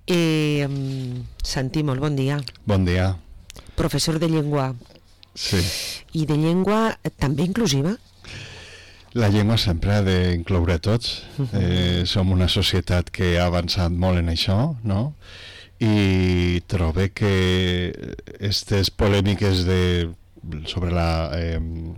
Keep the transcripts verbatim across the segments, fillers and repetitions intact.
Eh, Santi, molt bon dia. Bon dia. Professor de llengua. Sí. I de llengua també inclusiva? La llengua sempre ha d'incloure tots. Uh-huh. Eh, som una societat que ha avançat molt en això, no? I trobo que aquestes polèmiques de, sobre la eh,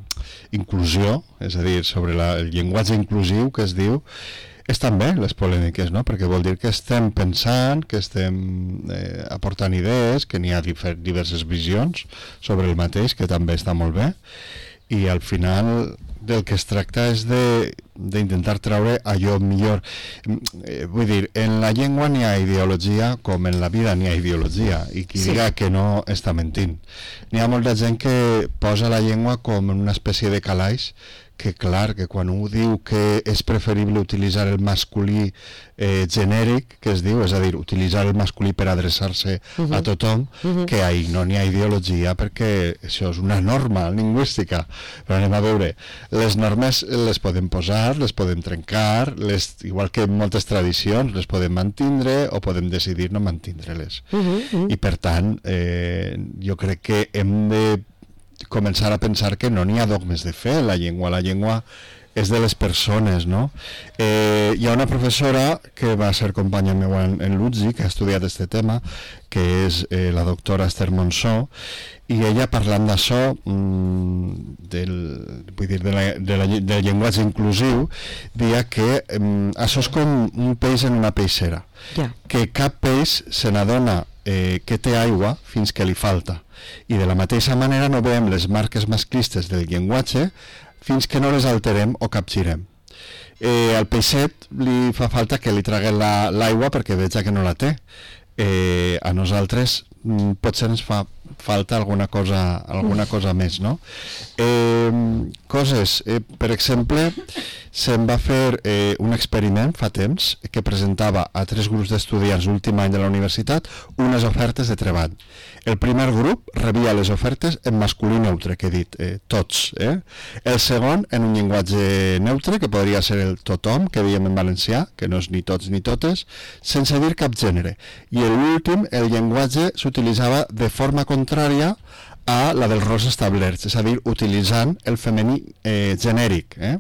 inclusió, és a dir, sobre la, el llenguatge inclusiu que es diu, estan bé les polèmiques, no? Perquè vol dir que estem pensant, que estem eh, aportant idees, que n'hi ha difer- diverses visions sobre el mateix, que també està molt bé, i al final del que es tracta és de d'intentar treure allò millor. Eh, vull dir, en la llengua n'hi ha ideologia com en la vida n'hi ha ideologia, i qui sí. diga que no està mentint. N'hi ha molta gent que posa la llengua com una espècie de calaix, que clar, que quan un diu que és preferible utilitzar el masculí eh, genèric, que es diu, és a dir, utilitzar el masculí per adreçar-se uh-huh. a tothom, uh-huh. que ahí no n'hi ha ideologia, perquè això és una norma lingüística. Però anem a veure, les normes les podem posar, les podem trencar, les, igual que en moltes tradicions, les podem mantindre o podem decidir no mantindre-les. Uh-huh. Uh-huh. I per tant, eh, jo crec que hem de començar a pensar que no n'hi ha dogmes de fe en la llengua. La llengua és de les persones, no? Eh, hi ha una professora que va ser companya meva en, en l'U T Z I, que ha estudiat aquest tema, que és eh, la doctora Esther Monsó, i ella parlant d'això, mmm, del, vull dir, de la, de la, del llenguatge inclusiu, deia que mmm, això és com un peix en una peixera, yeah. que cap peix se n'adona eh, que té aigua fins que li falta. I de la mateixa manera no veiem les marques masclistes del llenguatge fins que no les alterem o capgirem. Eh, al peixet li fa falta que li traguen la, l'aigua perquè veja que no la té. Eh, a nosaltres mm, potser ens fa falta alguna cosa, alguna cosa més, no? Eh, coses, eh, per exemple, se'n va fer eh, un experiment fa temps que presentava a tres grups d'estudiants l'últim any de la universitat unes ofertes de treball. El primer grup rebia les ofertes en masculí neutre, que he dit, eh, tots. Eh? El segon en un llenguatge neutre, que podria ser el tothom, que diem en valencià, que no és ni tots ni totes, sense dir cap gènere. I l'últim, el llenguatge s'utilitzava de forma contrària a la dels rols establerts, és a dir, utilitzant el femení eh, genèric. Eh?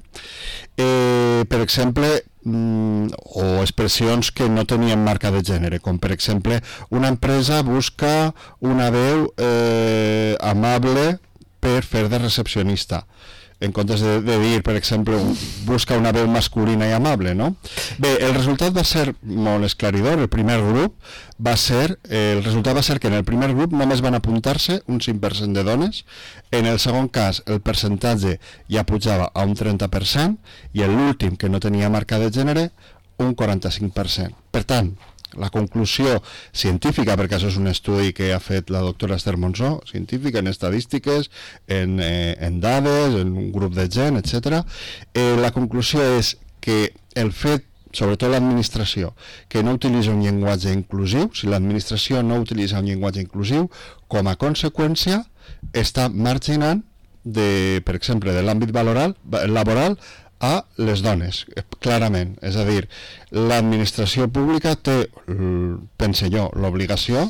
Eh, per exemple, mm, o expressions que no tenien marca de gènere, com per exemple, una empresa busca una veu eh, amable per fer de recepcionista, en comptes de, de dir, per exemple, busca una veu masculina i amable, no? Bé, el resultat va ser molt esclaridor. El primer grup va ser, eh, el resultat va ser que en el primer grup només van apuntar-se un cinc per cent de dones, en el segon cas el percentatge ja pujava a un trenta per cent i en l'últim, que no tenia marca de gènere, un quaranta-cinc per cent. Per tant, la conclusió científica, perquè això és un estudi que ha fet la doctora Esther Monsó, científica en estadístiques, en, eh, en dades, en un grup de gent, etcètera. Eh, la conclusió és que el fet, sobretot l'administració, que no utilitza un llenguatge inclusiu, si l'administració no utilitza un llenguatge inclusiu, com a conseqüència està marginant, de, per exemple, de l'àmbit laboral, laboral a les dones, clarament. És a dir, l'administració pública té, pense jo, l'obligació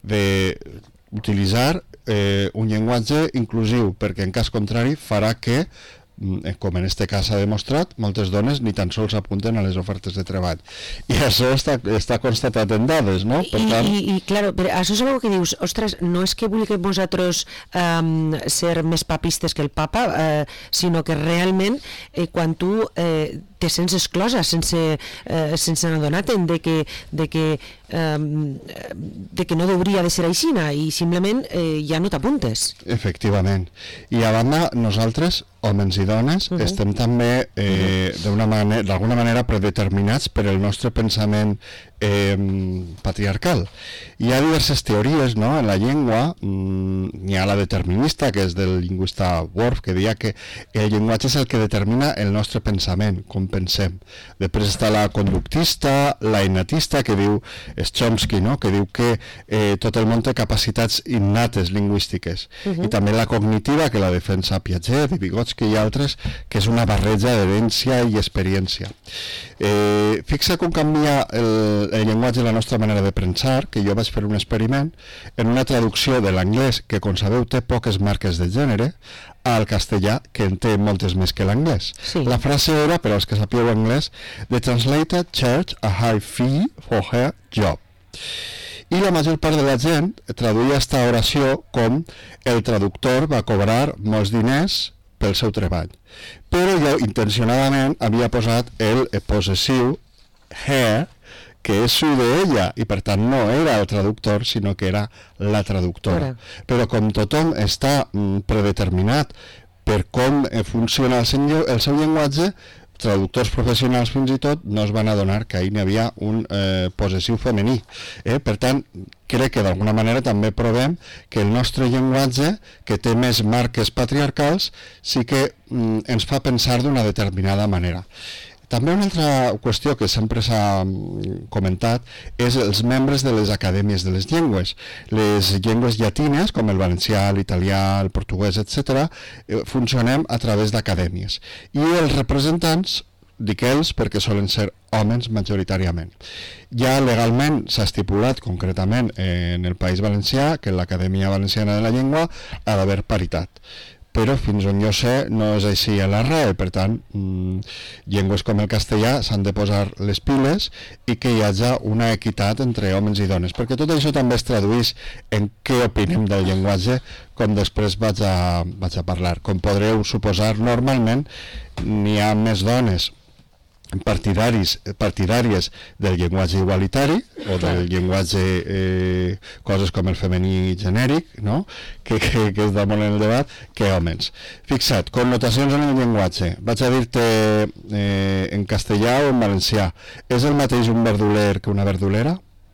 d'utilitzar eh, un llenguatge inclusiu, perquè en cas contrari farà que, com en este cas s'ha demostrat, moltes dones ni tan sols apunten a les ofertes de treball. I això està, està constatat en dades, no? Per I, tant... i, i claro, però això és una que dius, ostres, no és que vulguem vosaltres um, ser més papistes que el papa, eh, sinó que realment eh, quan tu eh, te sents exclosa sense, eh, sense adonar-te'n de que, de, que, eh, de que no hauria de ser aixina i simplement eh, ja no t'apuntes. Efectivament. I a banda, nosaltres, homes i dones, uh-huh. estem també eh, d'una manera, d'alguna manera predeterminats per el nostre pensament eh, patriarcal. Hi ha diverses teories, no? En la llengua, mmm, hi ha la determinista, que és del lingüista Worf, que deia que el llenguatge és el que determina el nostre pensament, com pensem. Després està la conductista, la innatista, que diu és Chomsky, no? Que diu que eh, tot el món té capacitats innates lingüístiques. Uh-huh. I també la cognitiva, que la defensa Piaget i Vygotsky i altres, que és una barreja d'herència i experiència. Eh, fixa com canvia el, el, el llenguatge i la nostra manera de pensar, que jo vaig fer un experiment en una traducció de l'anglès, que com sabeu té poques marques de gènere, al castellà, que en té moltes més que l'anglès. Sí. La frase era, per als que sapigueu anglès, "The translator charged a high fee for her job". I la major part de la gent traduïa aquesta oració com el traductor va cobrar molts diners pel seu treball. Però jo intencionadament havia posat el possessiu her, que és su de ella, i per tant no era el traductor, sinó que era la traductora. Ora. Però com tothom està mm, predeterminat per com eh, funciona el seu, el seu llenguatge, traductors professionals fins i tot no es van adonar que ahir n'hi havia un eh, possessiu femení. Eh? Per tant, crec que d'alguna manera també provem que el nostre llenguatge, que té més marques patriarcals, sí que mm, ens fa pensar d'una determinada manera. També una altra qüestió que sempre s'ha comentat és els membres de les acadèmies de les llengües. Les llengües llatines, com el valencià, l'italià, el portuguès, etcètera, funcionem a través d'acadèmies. I els representants, dic ells perquè solen ser homes majoritàriament. Ja legalment s'ha estipulat concretament en el País Valencià que en l'Acadèmia Valenciana de la Llengua ha d'haver paritat. Però fins on jo sé no és així a l'arrel, per tant mmm, llengües com el castellà s'han de posar les piles i que hi hagi una equitat entre homes i dones, perquè tot això també es tradueix en què opinem del llenguatge, com després vaig a, vaig a parlar. Com podreu suposar, normalment n'hi ha més dones partidaris, partidàries del llenguatge igualitari o del llenguatge eh, coses com el femení genèric, no? que, que, que és de molt en el debat, que homes. Fixa't, connotacions en el llenguatge. Vaig a dir-te eh, en castellà o en valencià. És el mateix un verduler que una verdulera?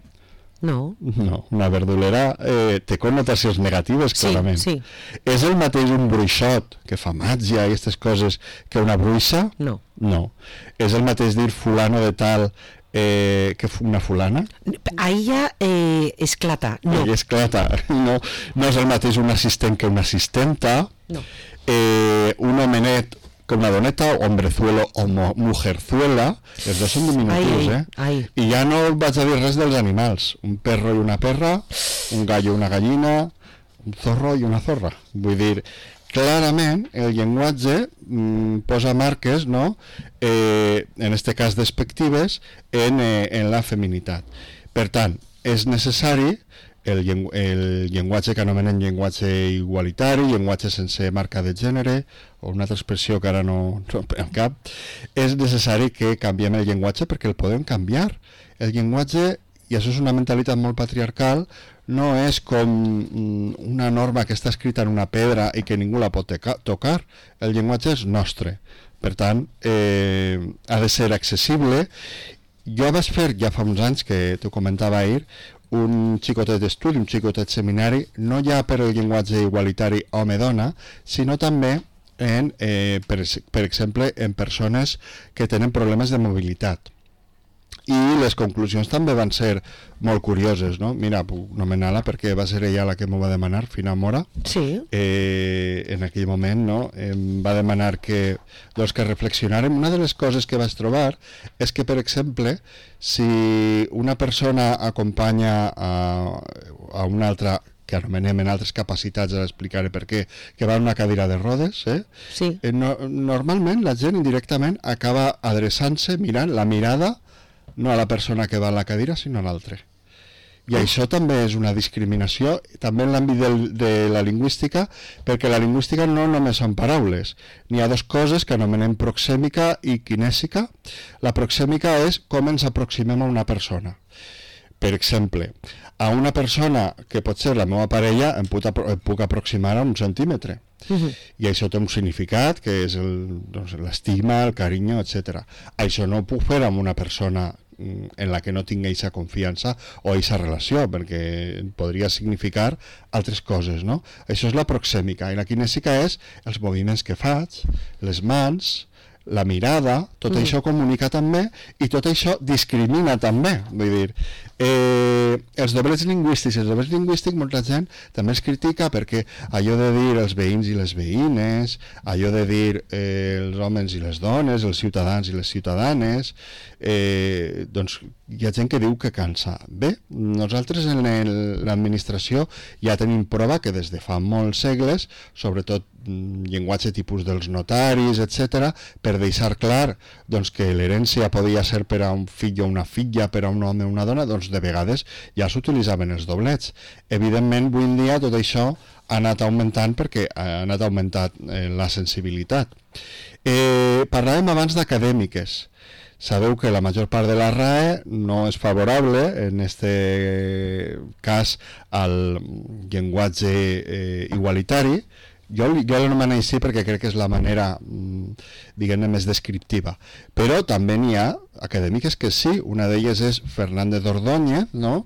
No. No, una verdulera eh, té connotacions negatives, clarament. Sí, sí. És el mateix un bruixot, que fa màgia i aquestes coses, que una bruixa? No. No. És el mateix dir fulano de tal eh, que una fulana? Ahí ja eh, esclata. No. Ahí esclata. No, no és el mateix un assistent que una assistenta. No. Eh, un homenet que una doneta, hombrezuelo o mujerzuela, els dos són diminutius, ai, eh? Ai. I ja no vaig a dir res dels animals, un perro i una perra, un gallo i una gallina, un zorro i una zorra. Vull dir, clarament el llenguatge mm, posa marques, no? eh, en este cas despectives, en, eh, en la feminitat. Per tant, és necessari el, llengu el llenguatge que anomenem llenguatge igualitari, llenguatge sense marca de gènere, o una altra expressió que ara no, no al cap, és necessari que canviem el llenguatge perquè el podem canviar. El llenguatge, i això és una mentalitat molt patriarcal, no és com una norma que està escrita en una pedra i que ningú la pot tocar. El llenguatge és nostre. Per tant, eh, ha de ser accessible. Jo vaig fer, ja fa uns anys, que t'ho comentava ahir, un xicotet d'estudi, un xicotet seminari, no ja per el llenguatge igualitari home-dona, sinó també en, eh, per, per exemple, en persones que tenen problemes de mobilitat. I les conclusions també van ser molt curioses, no? Mira, puc nomenar-la perquè va ser ella la que m'ho va demanar, Fina Mora. Sí. Eh, en aquell moment, no? Em va demanar que, doncs, que reflexionàrem. Una de les coses que vaig trobar és que, per exemple, si una persona acompanya a, a una altra, que anomenem en altres capacitats, ara explicaré per què, que va en una cadira de rodes, eh? Sí. Eh, no, normalment la gent indirectament acaba adreçant-se, mirant la mirada, no a la persona que va a la cadira, sinó a l'altre. I això també és una discriminació, també en l'àmbit de la lingüística, perquè la lingüística no només són paraules. N'hi ha dues coses que anomenem proxèmica i kinèsica. La proxèmica és com ens aproximem a una persona. Per exemple, a una persona que pot ser la meva parella em puc, em puc aproximar a un centímetre. Uh-huh. I això té un significat que és l'estima, el, doncs, el carinyo, etcètera. Això no ho puc fer amb una persona en la que no tingui aquesta confiança o aquesta relació, perquè podria significar altres coses, no? Això és la proxèmica. I la kinèsica és els moviments que faig, les mans, la mirada, tot mm. això comunica també i tot això discrimina també. Vull dir, eh, els doblets lingüístics, els doblets lingüístics molta gent també es critica perquè allò de dir els veïns i les veïnes, allò de dir eh, els homes i les dones, els ciutadans i les ciutadanes, eh, doncs hi ha gent que diu que cansa. Bé, nosaltres en l'administració ja tenim prova que des de fa molts segles, sobretot llenguatge tipus dels notaris, etcètera, per deixar clar doncs, que l'herència podia ser per a un fill o una filla, per a un home o una dona, doncs de vegades ja s'utilitzaven els doblets. Evidentment, avui en dia tot això ha anat augmentant perquè ha anat augmentant eh, la sensibilitat. Eh, parlàvem abans d'acadèmiques. Sabeu que la major part de la R A E no és favorable, en este cas, al llenguatge eh, igualitari. Jo, jo l'anomeno així perquè crec que és la manera, diguem-ne, més descriptiva. Però també n'hi ha acadèmiques que sí. Una d'elles és Fernández Ordóñez, no?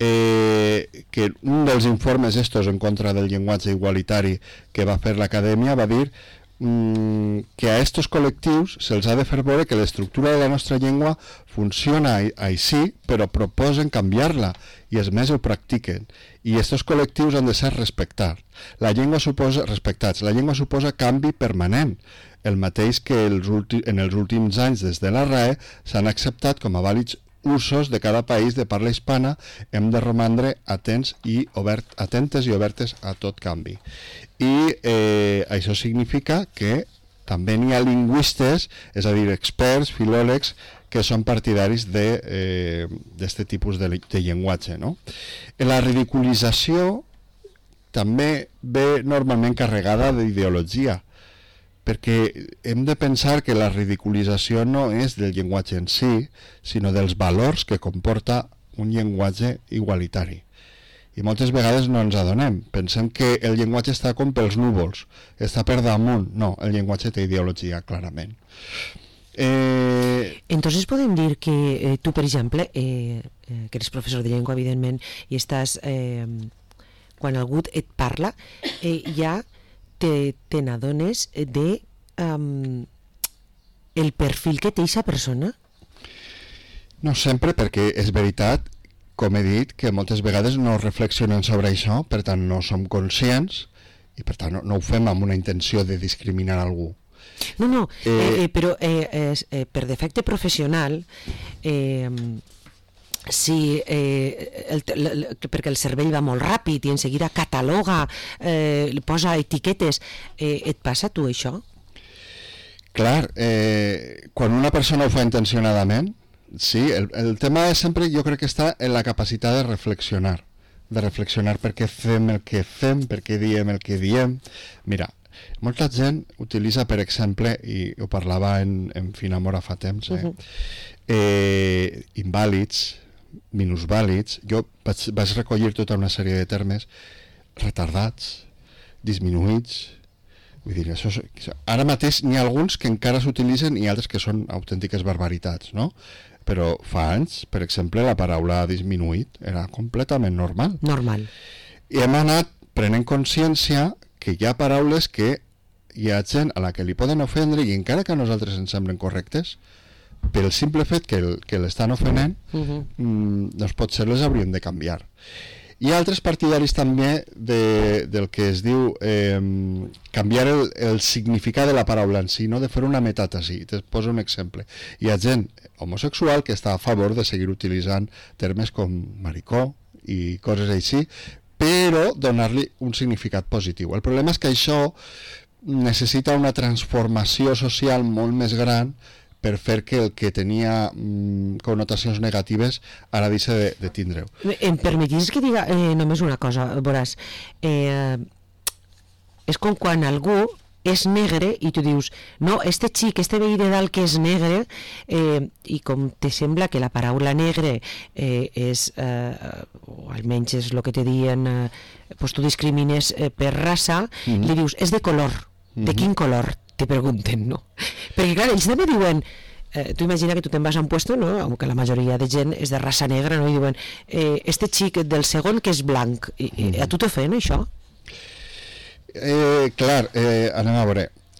eh, que un dels informes estos en contra del llenguatge igualitari que va fer l'acadèmia va dir que a estos col·lectius se'ls ha de fer veure que l'estructura de la nostra llengua funciona així, però proposen canviar-la i els més ho practiquen. I estos col·lectius han de ser respectats. La llengua suposa, respectats. La llengua suposa canvi permanent, el mateix que els últim, en els últims anys des de la R A E s'han acceptat com a vàlids usos de cada país de parla hispana. Hem de romandre atents i obert, atentes i obertes a tot canvi. I eh, això significa que també n'hi ha lingüistes, és a dir, experts, filòlegs, que són partidaris d'aquest eh, tipus de, de llenguatge. No? La ridiculització també ve normalment carregada d'ideologia, perquè hem de pensar que la ridiculització no és del llenguatge en si, sinó dels valors que comporta un llenguatge igualitari. I moltes vegades no ens adonem. Pensem que el llenguatge està com pels núvols, està per damunt. No, el llenguatge té ideologia, clarament. Eh... Entonces podem dir que eh, tu, per exemple, eh, eh, que eres professor de llengua, evidentment, i estàs... Eh, quan algú et parla, eh, ja te, te n'adones de um, el perfil que té aquesta persona? No sempre, perquè és veritat, com he dit, que moltes vegades no reflexionem sobre això, per tant no som conscients i per tant no, no ho fem amb una intenció de discriminar algú. No, no, eh, eh, però eh, eh, per defecte professional, eh, si, eh, el, el, perquè el cervell va molt ràpid i en seguida cataloga, eh, posa etiquetes, eh, et passa a tu això? Clar, eh, quan una persona ho fa intencionadament, sí, el, el tema és sempre, jo crec que està en la capacitat de reflexionar, de reflexionar per què fem el que fem, per què diem el que diem. Mira, molta gent utilitza, per exemple, i ho parlava en, en Finamora fa temps, eh? Uh-huh. eh, invàlids, minusvàlids. Jo vaig, vaig recollir tota una sèrie de termes: retardats, disminuïts. Vull dir, això, ara mateix n'hi ha alguns que encara s'utilitzen i altres que són autèntiques barbaritats, no? Però fa anys, per exemple, la paraula disminuït era completament normal. Normal. I hem anat prenent consciència que hi ha paraules que hi ha gent a la que li poden ofendre i encara que a nosaltres ens semblen correctes, pel simple fet que, el, que l'estan ofenent, uh-huh. mm, doncs potser les hauríem de canviar. Hi ha altres partidaris també de, del que es diu eh, canviar el, el significat de la paraula en si, no? De fer una metàtesi. Te poso un exemple. Hi ha gent homosexual que està a favor de seguir utilitzant termes com maricó i coses així, però donar-li un significat positiu. El problema és que això necessita una transformació social molt més gran per fer que el que tenia mm, connotacions negatives ara deixa de, de tindre-ho. Em permetís que diga eh, només una cosa, veuràs. Eh, és com quan algú és negre i tu dius, no, este xic, este veí de dalt que és negre, eh, i com te sembla que la paraula negre eh, és, eh, o almenys és el que te diuen, eh, pues tu discrimines eh, per raça, mm-hmm. li dius, és de color. Mm-hmm. De quin color? Te pregunten, no? Perquè clar, ells també diuen, eh, tu imagina que tu te'n vas a un puesto, no? Aunque la majoria de gent és de raça negra, no? I diuen, eh, este xic del segon que és blanc, I, mm-hmm. a tu t'ofèn això? Eh, clar, eh, anem a veure.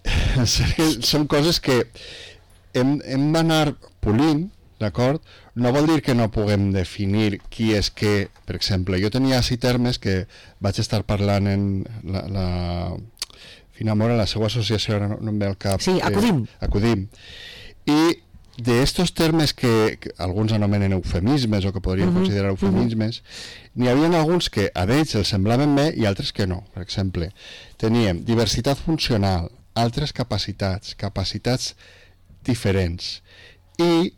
són coses que hem, hem d'anar polint, d'acord? No vol dir que no puguem definir qui és què. Per exemple, jo tenia així termes que vaig estar parlant en la, la Finamora, la seva associació, ara no, no em ve al cap. Sí, Acudim. Eh, Acudim. I d'estos termes que, que alguns anomenen eufemismes o que podríem uh-huh. considerar eufemismes, uh-huh. n'hi havia alguns que a ells els semblaven bé i altres que no. Per exemple, teníem diversitat funcional, altres capacitats, capacitats diferents, i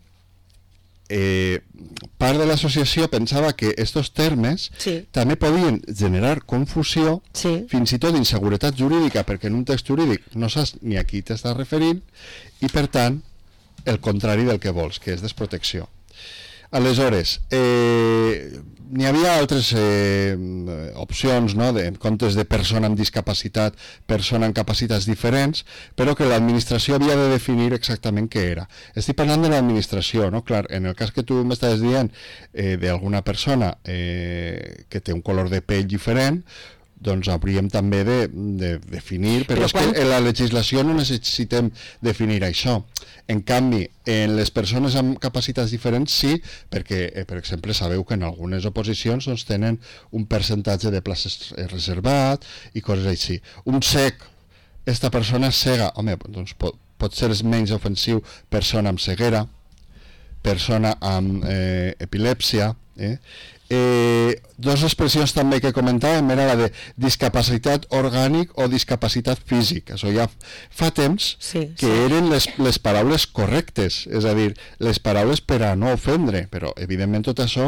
eh, part de l'associació pensava que estos termes sí. també podien generar confusió, sí. fins i tot inseguretat jurídica, perquè en un text jurídic no saps ni a qui t'estàs referint, i per tant el contrari del que vols, que és desprotecció. Aleshores, eh, n'hi havia altres eh, opcions, no? De, en comptes de persona amb discapacitat, persona amb capacitats diferents, però que l'administració havia de definir exactament què era. Estic parlant de l'administració, no? Clar, en el cas que tu m'estàs dient eh, d'alguna persona eh, que té un color de pell diferent, doncs hauríem també de, de definir, però, però és quan... que en la legislació no necessitem definir això. En canvi, en les persones amb capacitats diferents sí, perquè, eh, per exemple, sabeu que en algunes oposicions doncs, tenen un percentatge de places reservat i coses així. Un cec, esta persona és cega, home, doncs pot, pot ser menys ofensiu persona amb ceguera, persona amb eh, epilèpsia, eh? Eh, dos expressions també que comentàvem era la de discapacitat orgànic o discapacitat físic. Això ja fa temps sí, que sí. eren les, les paraules correctes, és a dir, les paraules per a no ofendre, però evidentment tot això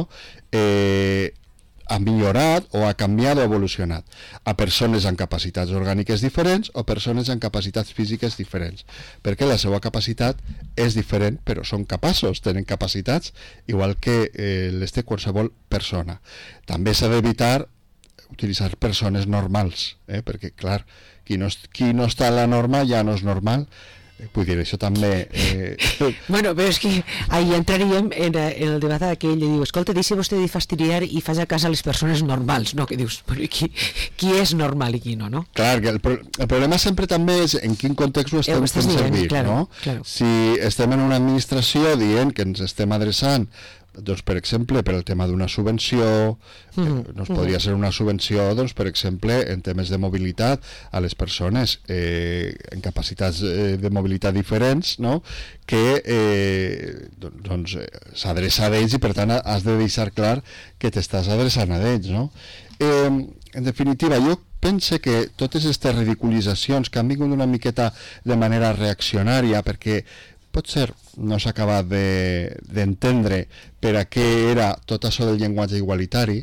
eh, ha millorat o ha canviat o evolucionat a persones amb capacitats orgàniques diferents o persones amb capacitats físiques diferents, perquè la seva capacitat és diferent, però són capaços, tenen capacitats igual que eh, les té qualsevol persona. També s'ha d'evitar utilitzar persones normals, eh? perquè clar, qui no, qui no està a la norma ja no és normal. Vull dir, això també... Eh... Bueno, però és que ahí entraríem en, en el debat aquell de diu, escolta, deixa vostè de fastidiar i fas a casa les persones normals, no? Que dius, bueno, qui, qui és normal i qui no, no? Clar, que el, el problema sempre també és en quin context ho estem eh, fent servir, claro, no? Claro. Si estem en una administració dient que ens estem adreçant doncs, per exemple, per el tema d'una subvenció, mm-hmm. eh, doncs podria ser una subvenció, doncs, per exemple, en temes de mobilitat a les persones eh, en capacitats eh, de mobilitat diferents, no? Que eh, doncs, s'adreça a ells i, per tant, has de deixar clar que t'estàs adreçant a ells, no? Eh, en definitiva, jo pense que totes aquestes ridiculitzacions que han vingut una miqueta de manera reaccionària, perquè potser no s'ha acabat d'entendre de, per a què era tot això del llenguatge igualitari,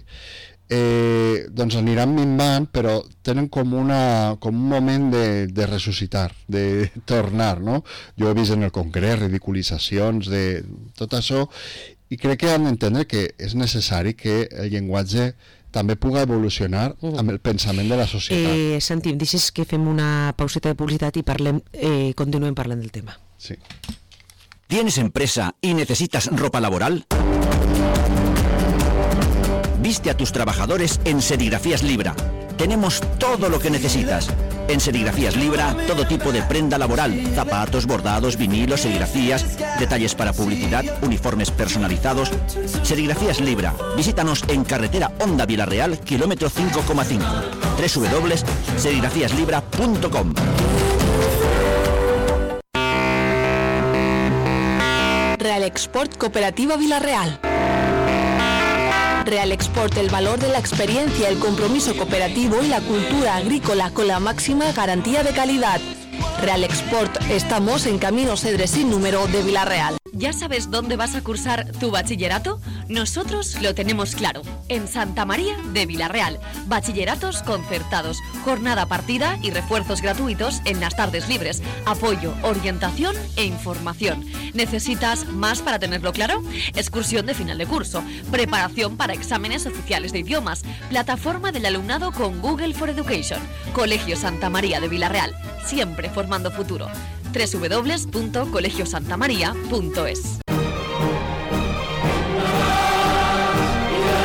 eh, doncs aniran minvant, però tenen com, una, com un moment de, de ressuscitar, de tornar, no? Jo he vist en el Congrés ridiculitzacions de tot això, i crec que han d'entendre que és necessari que el llenguatge també puga evolucionar amb el pensament de la societat. Eh, Santi, em deixes que fem una pauseta de publicitat i parlem, eh, continuem parlant del tema. Sí. ¿Tienes empresa y necesitas ropa laboral? Viste a tus trabajadores en Serigrafías Libra. Tenemos todo lo que necesitas. En Serigrafías Libra, todo tipo de prenda laboral, zapatos, bordados, vinilos, serigrafías, detalles para publicidad, uniformes personalizados. Serigrafías Libra. Visítanos en carretera Honda Vilarreal, kilómetro cinco coma cinco. doble u doble u doble u punto serigrafías libra punto com. Real Export Cooperativa Vilarreal. Real Export, el valor de la experiencia, el compromiso cooperativo y la cultura agrícola con la máxima garantía de calidad. Real Export, estamos en Camino Cedre sin número de Vilarreal. ¿Ya sabes dónde vas a cursar tu bachillerato? Nosotros lo tenemos claro, en Santa María de Vilarreal. Bachilleratos concertados, jornada partida y refuerzos gratuitos en las tardes libres. Apoyo, orientación e información. ¿Necesitas más para tenerlo claro? Excursión de final de curso, preparación para exámenes oficiales de idiomas, plataforma del alumnado con Google for Education. Colegio Santa María de Vilarreal, siempre formando futuro. doble u doble u doble u punto colegio santa maría punto es.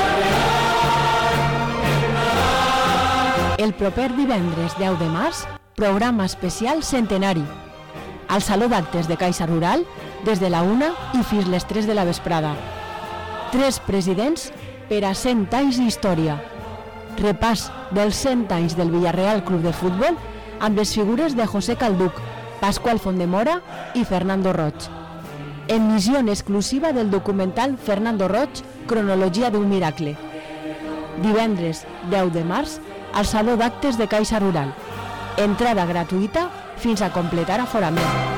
El proper divendres deu de març, programa especial centenari. Al Saló d'Actes de Caixa Rural, des de la una i fins les tres de la vesprada. Tres presidents per a cent anys d'història. Repàs dels cent anys del Villarreal Club de Futbol amb les figures de José Calduc, Pascual Fondemora i Fernando Roig. Emissió exclusiva del documental Fernando Roig, Cronologia d'un miracle. Divendres deu de març al Saló d'Actes de Caixa Rural. Entrada gratuïta fins a completar aforament.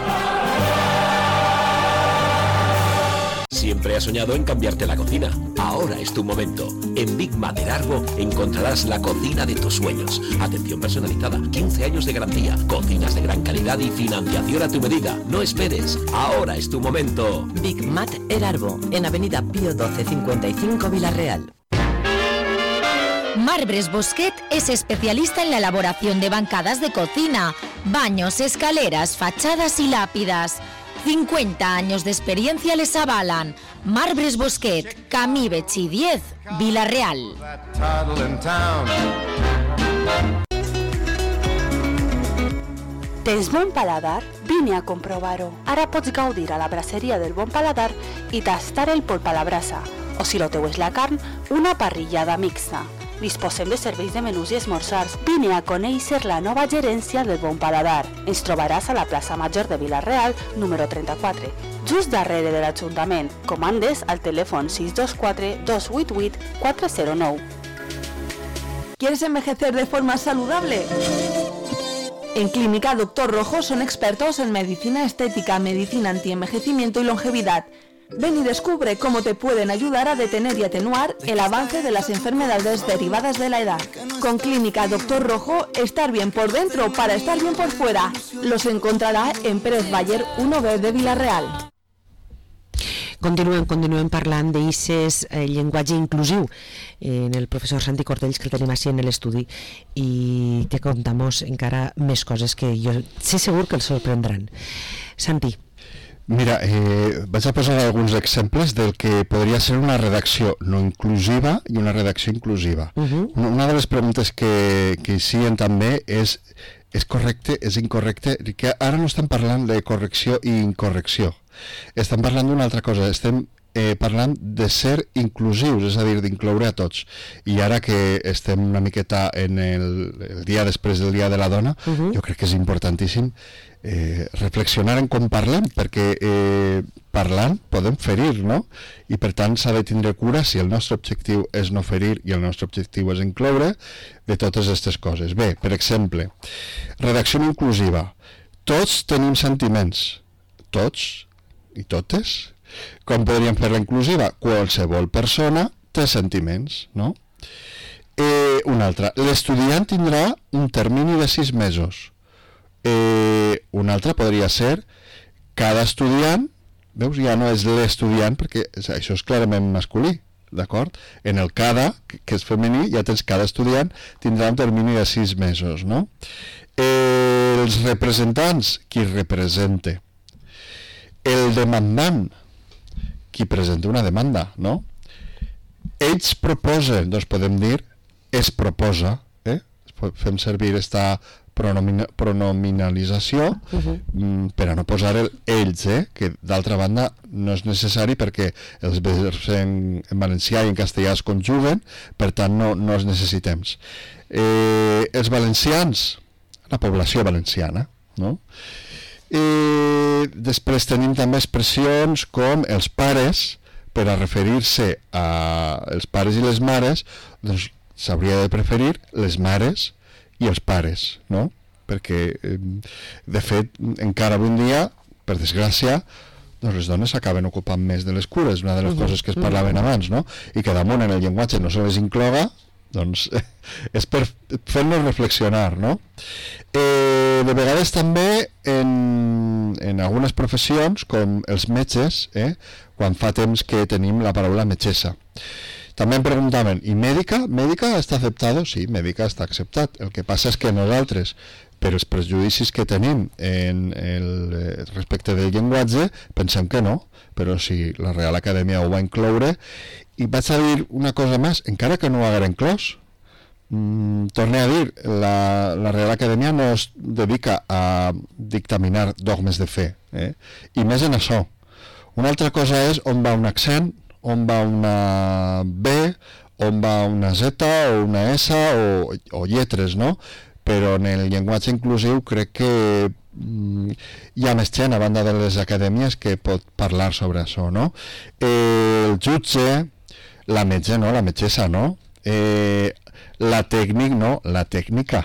Siempre has soñado en cambiarte la cocina. Ahora es tu momento. En Big Mat Erarbo encontrarás la cocina de tus sueños. Atención personalizada, quince años de garantía, cocinas de gran calidad y financiación a tu medida. No esperes. Ahora es tu momento. Big Mat Erarbo, en Avenida Pío doce cincuenta y cinco, Villarreal. Marbres Bosquet es especialista en la elaboración de bancadas de cocina, baños, escaleras, fachadas y lápidas. cincuenta años de experiencia les avalan. Marbres Bosquet, Camí Betxí diez, Villarreal. Tens bon paladar? Vine a comprovar-ho. Ara pots gaudir a la braceria del Bon Paladar i tastar el polp a la brasa. O si lo teu és la carn, una parrillada mixta. Disposem de serveis de menús i esmorzars. Vine a conèixer la nova gerència del Bon Paladar. Ens trobaràs a la plaça Major de Villarreal, número trenta-quatre, just darrere de l'Ajuntament. Comandes al telèfon sis dos quatre dos vuit vuit quatre zero nou. ¿Quieres envejecer de forma saludable? En Clínica Doctor Rojo son expertos en medicina estética, medicina anti-envejecimiento y longevidad. Ven y descubre cómo te pueden ayudar a detener y atenuar el avance de las enfermedades derivadas de la edad. Con Clínica Doctor Rojo, estar bien por dentro para estar bien por fuera. Los encontrará en Pérez Baller uno B de Villarreal. Continuem, continuem parlant d'I C E S, eh, llenguatge inclusiu, eh, en el professor Santi Cordells, que el tenim així en l'estudi, i te contamos encara més coses que jo sé segur que els sorprendran. Santi. Mira, eh, vaig a posar alguns exemples del que podria ser una redacció no inclusiva i una redacció inclusiva. Uh-huh. Una de les preguntes que, que hi siguen també és és correcte, és incorrecte, que ara no estem parlant de correcció i incorrecció. Estem parlant d'una altra cosa, estem eh, parlant de ser inclusius, és a dir, d'incloure a tots. I ara que estem una miqueta en el, el dia després del Dia de la Dona, uh-huh. jo crec que és importantíssim eh, reflexionar en com parlem, perquè eh, parlant podem ferir, no? I per tant s'ha de tindre cura, si el nostre objectiu és no ferir i el nostre objectiu és incloure, de totes aquestes coses. Bé, per exemple, redacció inclusiva. Tots tenim sentiments. Tots i totes. Com podríem fer-la inclusiva? Qualsevol persona té sentiments, no? Eh, una altra. L'estudiant tindrà un termini de sis mesos. Eh, una altra podria ser cada estudiant, veus, ja no és l'estudiant, perquè això és clarament masculí, d'acord? En el cada, que és femení, ja tens cada estudiant, tindrà un termini de sis mesos, no? Eh, els representants, qui represente. El demandant, qui presenta una demanda, no? Ells proposen, doncs podem dir, es proposa, eh? Fem servir esta pronomina, pronominalització uh-huh. mm, per a no posar el ells, eh? Que d'altra banda no és necessari perquè els verbs en, en valencià i en castellà es conjuguen, per tant no, no els necessitem. Eh, els valencians, la població valenciana, no? Eh, després tenim també expressions com els pares, per a referir-se als pares i les mares, doncs s'hauria de preferir les mares i els pares, no? Perquè, eh, de fet, encara avui en dia, per desgràcia, doncs les dones s'acaben ocupant més de les cures, una de les uh-huh. coses que es parlaven abans, no? I que damunt en el llenguatge no se les incloga, doncs és per fer-nos reflexionar, no? Eh, de vegades també en, en algunes professions, com els metges, eh, quan fa temps que tenim la paraula metgessa. També em preguntaven, i mèdica? Mèdica està acceptado? Sí, mèdica està acceptat. El que passa és que nosaltres, per els prejudicis que tenim en el respecte del llenguatge, pensem que no, però si la Real Acadèmia ho va incloure. I vaig a dir una cosa més, encara que no ho haguera inclòs, mm, torné a dir, la, la Real Acadèmia no es dedica a dictaminar dogmes de fe, eh? I més en això. Una altra cosa és on va un accent, on va una B, on va una Z o una S o, o lletres, no? Però en el llenguatge inclusiu crec que mm, hi ha més gent a banda de les acadèmies que pot parlar sobre això, no? Eh, el jutge, la metge, no? La metgessa, no? Eh, la tècnic, no? La tècnica.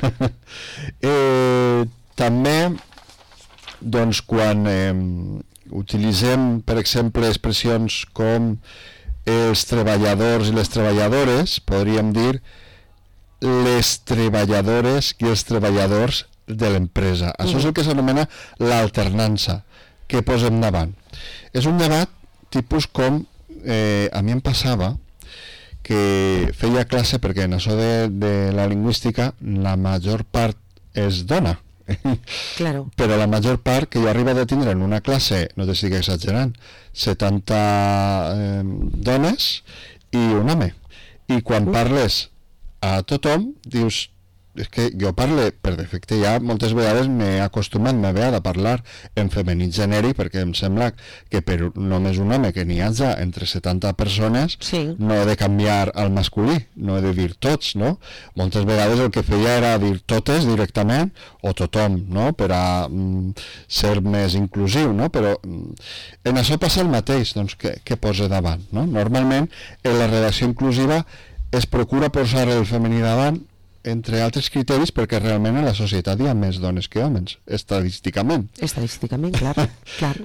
eh, també, doncs, quan eh, utilitzem, per exemple, expressions com els treballadors i les treballadores, podríem dir les treballadores i els treballadors de l'empresa. Mm. Això és el que s'anomena l'alternança, que posem davant. És un debat tipus com eh, a mi em passava que feia classe, perquè en això de, de la lingüística la major part és dona. Claro. Però la major part que jo arriba a tindre en una classe, no t'estic exagerant, setanta eh, dones i un home. I quan parles a tothom, dius, és que jo parle per defecte, ja moltes vegades m'he acostumat, m'he a parlar en femení genèric, perquè em sembla que per només un home que n'hi hagi entre setanta persones, sí, no he de canviar al masculí, no he de dir tots, no? Moltes vegades el que feia era dir totes directament, o tothom, no? Per a mm, ser més inclusiu, no? Però mm, en això passa el mateix, doncs, que, que posa davant, no? Normalment, en la redacció inclusiva es procura posar el femení davant, entre altres criteris, perquè realment en la societat hi ha més dones que homes, estadísticament. Estadísticament, clar. clar.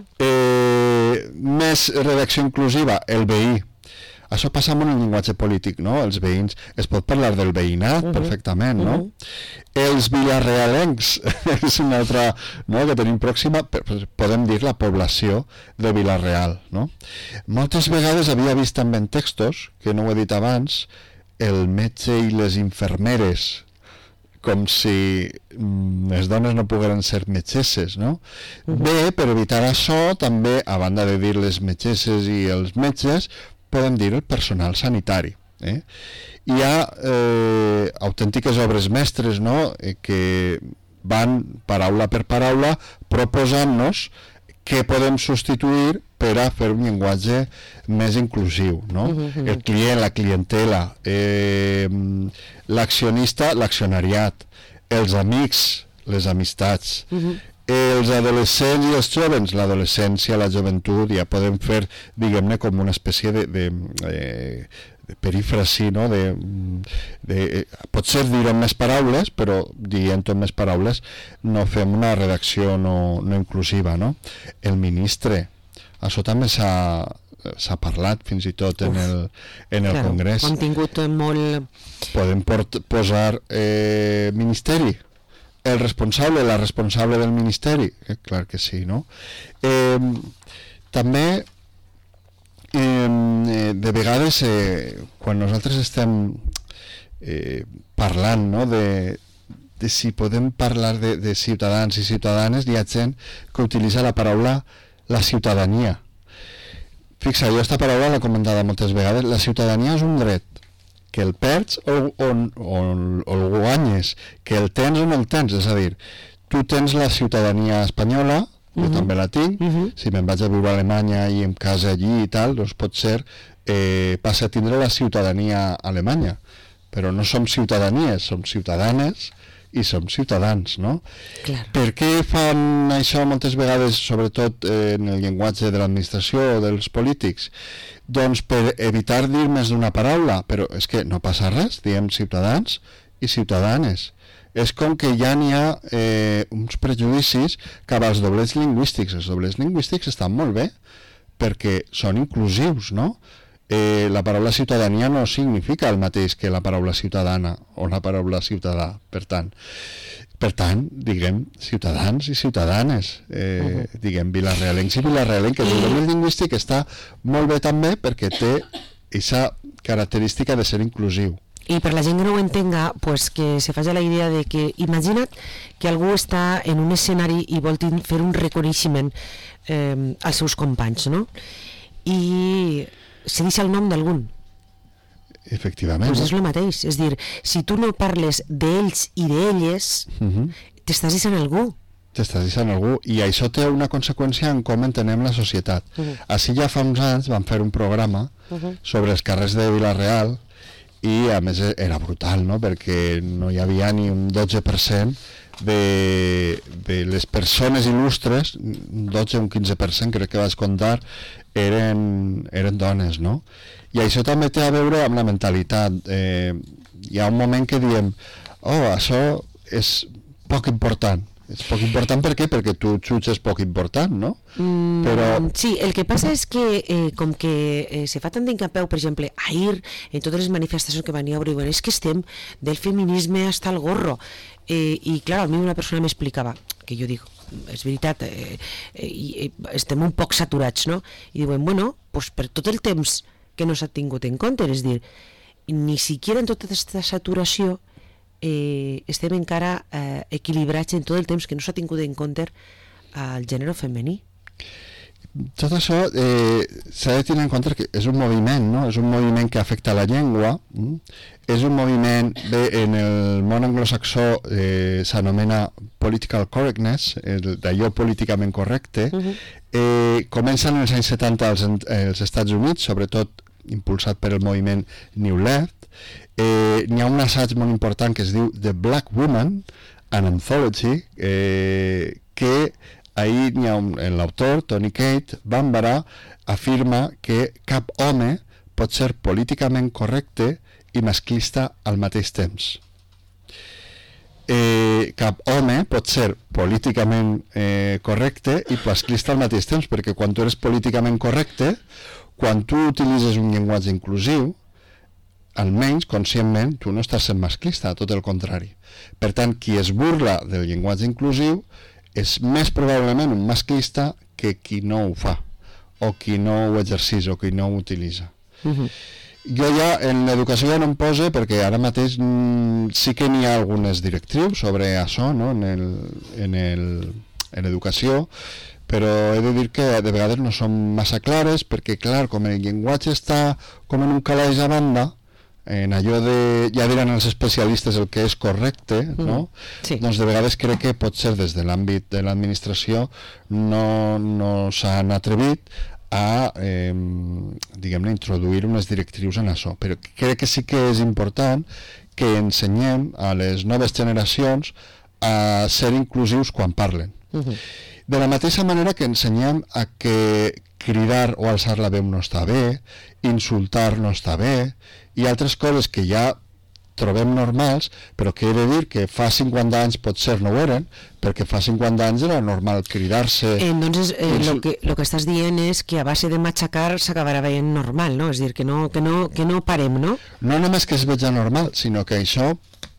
Eh, més redacció inclusiva, el veí. Això passa amb un llenguatge polític, no? Els veïns, es pot parlar del veïnat, uh-huh, perfectament, no? Uh-huh. Els vilarealencs, és una altra, no?, que tenim pròxima, podem dir la població de Vila-real, no? Moltes vegades havia vist també en textos, que no ho he dit abans, el metge i les infermeres, com si mm, les dones no pogueren ser metgesses, no? Uh-huh. Bé, per evitar això, també, a banda de dir les metgesses i els metges, podem dir el personal sanitari. Eh? Hi ha eh, autèntiques obres mestres, no?, eh, que van paraula per paraula proposant-nos què podem substituir per a fer un llenguatge més inclusiu, no? Uh-huh. El client, la clientela, eh, l'accionista, l'accionariat, els amics, les amistats, uh-huh, els adolescents i els jovens, l'adolescència, la joventut, ja podem fer, diguem-ne, com una espècie de, de, de perífrasi, no? De, de, potser dir-ho amb més paraules, però dient-ho amb més paraules no fem una redacció no, no inclusiva, no? El ministre, això també s'ha s'ha parlat fins i tot en el, en el claro, Congrés. Hem tingut molt... Podem port, posar eh, ministeri, el responsable, la responsable del ministeri, eh, clar que sí, no? Eh, també eh, de vegades eh, quan nosaltres estem eh, parlant, no?, de, de si podem parlar de, de ciutadans i ciutadanes, hi ha gent que utilitza la paraula la ciutadania. Fixa, jo aquesta paraula l'he comentada moltes vegades. La ciutadania és un dret, que el perds o, o, o, o el guanyes, que el tens o no el tens. És a dir, tu tens la ciutadania espanyola, jo uh-huh, també la tinc, uh-huh, si me'n vaig a viure a Alemanya i em casa allí i tal, doncs pot ser, eh, passa a tindre la ciutadania alemanya. Però no som ciutadanies, som ciutadanes, i som ciutadans, no? Clar. Per què fan això moltes vegades, sobretot eh, en el llenguatge de l'administració o dels polítics? Doncs per evitar dir més d'una paraula, però és que no passa res, diem ciutadans i ciutadanes. És com que ja n'hi ha eh, uns prejudicis cap als doblets lingüístics. Els doblets lingüístics estan molt bé perquè són inclusius, no? Eh, la paraula ciutadania no significa el mateix que la paraula ciutadana o la paraula ciutadà, per tant. Per tant, diguem, ciutadans i ciutadanes, eh, uh-huh, diguem, vilarealencs i vilarealenques. El doble lingüístic està molt bé també perquè té aquesta característica de ser inclusiu. I per la gent que no ho entenga, pues que se faci la idea de que, imagina't que algú està en un escenari i vol fer un reconeixement eh, als seus companys, no? I se deixa el nom d'algun. Efectivament. Doncs és el mateix, és dir, si tu no parles d'ells i d'elles, uh-huh. t'estàs deixant algú. T'estàs deixant algú, i això té una conseqüència en com entenem la societat. Uh-huh. Així ja fa uns anys vam fer un programa uh-huh. sobre els carrers de Vila-real, i a més era brutal, no? Perquè no hi havia ni un dotze per cent de, de les persones il·lustres, un dotze o un quinze per cent crec que vaig comptar, eren, eren dones, no? I això també té a veure amb la mentalitat. Eh, hi ha un moment que diem, oh, això és poc important. És poc important per què? Perquè tu jutges poc important, no? Mm, Però... Sí, el que passa és que eh, com que eh, se fa tant d'encapeu, per exemple, ahir, en totes les manifestacions que van hi haver, és que estem del feminisme hasta el gorro. Eh, I, clar, a mi una persona m'explicava, que jo dic, és veritat, eh, eh, estem un poc saturats, no? I diuen, bueno, pues per tot el temps que no s'ha tingut en compte, és dir, ni siquiera en tota aquesta saturació Eh, estem encara eh, equilibrats en tot el temps que no s'ha tingut en compte al gènere femení. Tot això eh, s'ha de tenir en compte que és un moviment, no? És un moviment que afecta la llengua, mm? És un moviment, bé, en el món anglosaxó eh, s'anomena political correctness, d'allò políticament correcte. Uh-huh. eh, comença en els anys setanta als, als Estats Units, sobretot impulsat per el moviment New Left. Eh, n'hi ha un assaig molt important que es diu The Black Woman, an Anthology, eh, que ahir n'hi ha un, l'autor, Tony Cate, Bambara, afirma que cap home pot ser políticament correcte i masclista al mateix temps. Eh, cap home pot ser políticament eh, correcte i masclista al mateix temps, perquè quan tu eres políticament correcte, quan tu utilitzes un llenguatge inclusiu, almenys conscientment tu no estàs sent masclista, tot el contrari. Per tant, qui es burla del llenguatge inclusiu és més probablement un masclista que qui no ho fa, o qui no ho exerceix, o qui no ho utilitza. Uh-huh. Jo ja en l'educació ja no em poso, perquè ara mateix mm, sí que n'hi ha algunes directrius sobre això, no? en el, en el, en l'educació, però he de dir que de vegades no són massa clares, perquè clar, com el llenguatge està com en un calaix a banda, en allò de, ja diran els especialistes el que és correcte, no? Mm, sí. Doncs de vegades crec que pot ser des de l'àmbit de l'administració no, no s'han atrevit a eh, diguem-ne, introduir unes directrius en això, però crec que sí que és important que ensenyem a les noves generacions a ser inclusius quan parlen. Mm-hmm. De la mateixa manera que ensenyem a que cridar o alçar la veu no està bé, insultar no està bé, i altres coses que ja trobem normals, però que he de dir que fa cinquanta anys potser no ho eren, perquè fa cinquanta anys era normal cridar-se... Entonces, eh, lo, que, lo que estàs dient és que a base de matxacar s'acabarà veient normal, no? És dir, que no, que no, que no parem, no? No només que es veja normal, sinó que això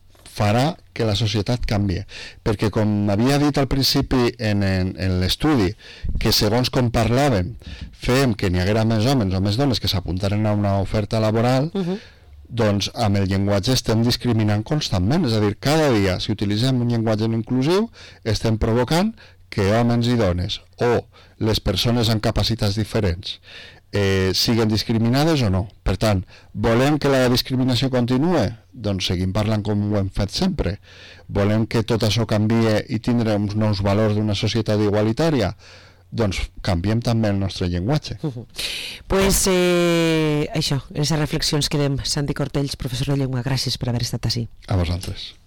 farà que la societat canvie, perquè com havia dit al principi en, en, en l'estudi, que segons com parlàvem fèiem que n'hi haguera més homes o més dones que s'apuntaren a una oferta laboral, uh-huh. doncs amb el llenguatge estem discriminant constantment, és a dir, cada dia si utilitzem un llenguatge no inclusiu estem provocant que homes i dones o les persones amb capacitats diferents eh, siguen discriminades o no. Per tant, volem que la discriminació continue? Doncs seguim parlant com ho hem fet sempre. Volem que tot això canvie i tindre uns nous valors d'una societat igualitària? Doncs canviem també el nostre llenguatge. Uh-huh. Pues eh, això, en aquestes reflexions quedem. Santi Cortells, professor de llengua, gràcies per haver estat ací. A vosaltres.